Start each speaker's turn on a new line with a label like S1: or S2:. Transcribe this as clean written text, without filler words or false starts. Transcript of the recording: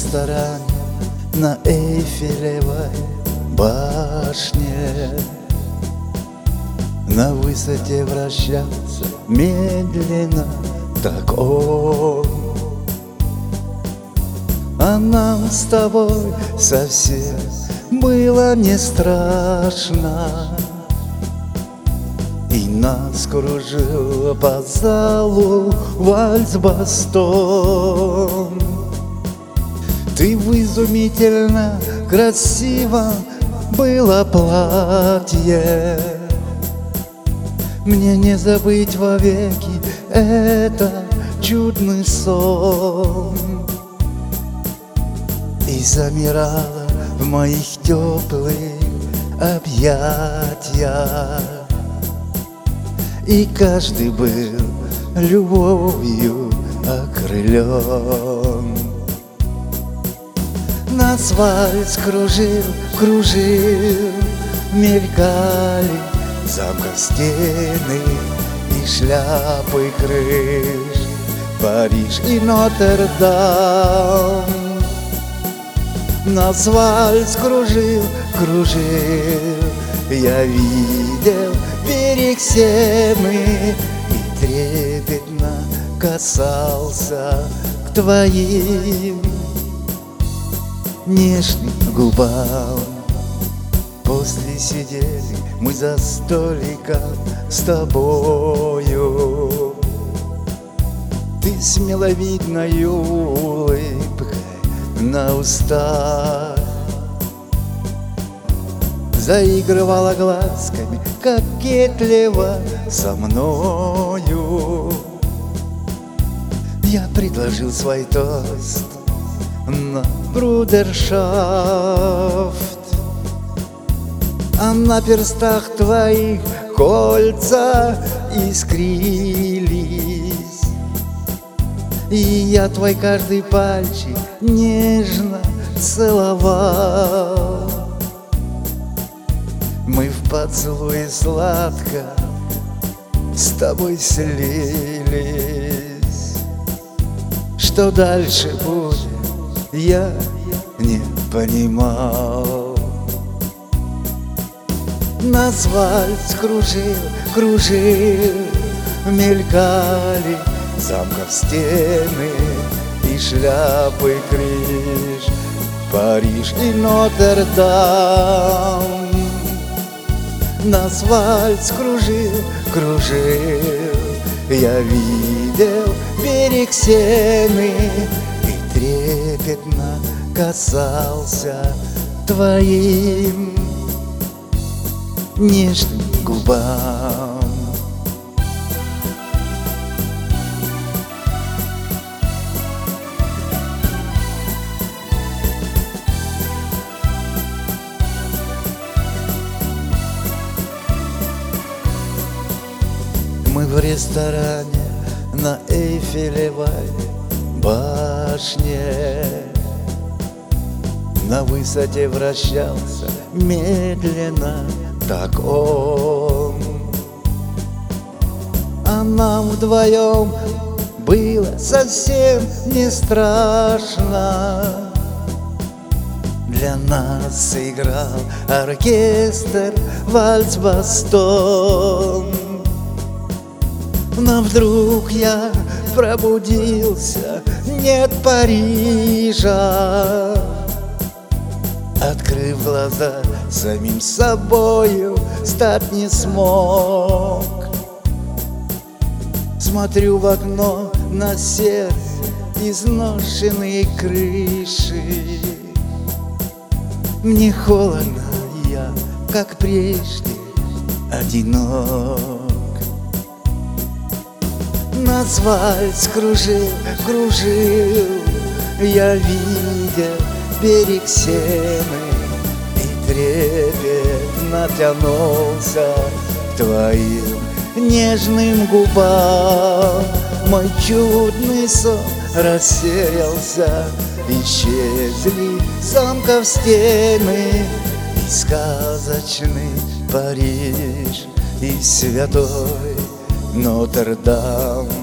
S1: ресторане на Эйфелевой башне. На высоте вращался медленно так он. А нам с тобой совсем было не страшно, и нас кружил по залу вальс-бастон. Ты в изумительно красивом было платье. Мне не забыть вовеки этот чудный сон. И замирала в моих теплых объятиях, и каждый был любовью окрылен. Нас вальс кружил, кружил, мелькали замков стены и шляпы крыш, Париж и Нотр-Дам. Нас вальс кружил, кружил, я видел берег Сены и трепетно касался к твоим нежным губам. После сидели мы за столиком с тобою. Ты с миловидной улыбкой на устах заигрывала глазками кокетливо со мною. Я предложил свой тост на брудершафт, а на перстах твоих кольца искрились, и я твой каждый пальчик нежно целовал. Мы в поцелуе сладко с тобой слились. Что дальше будет, я не понимал. Нас вальс кружил, кружил, мелькали замков стены и шляпы крыш, Париж и Нотр-Дам. Нас вальс кружил, кружил, я видел берег Сены и трепетно касался твоим нежным губам. Мы в ресторане на Эйфелевой башне. На высоте вращался медленно так он. А нам вдвоем было совсем не страшно. Для нас играл оркестр вальс-бастон. Но вдруг я пробудился, нет Парижа. Открыв глаза, самим собою стать не смог. Смотрю в окно на серые изношенные крыши. Мне холодно, я, как прежде, одинок. Нас вальс кружил, кружил, я видел берег Сены и трепетно тянулся к твоим нежным губам. Мой чудный сон рассеялся, исчезли замков стены и сказочный Париж, и святой Нотр-Дам.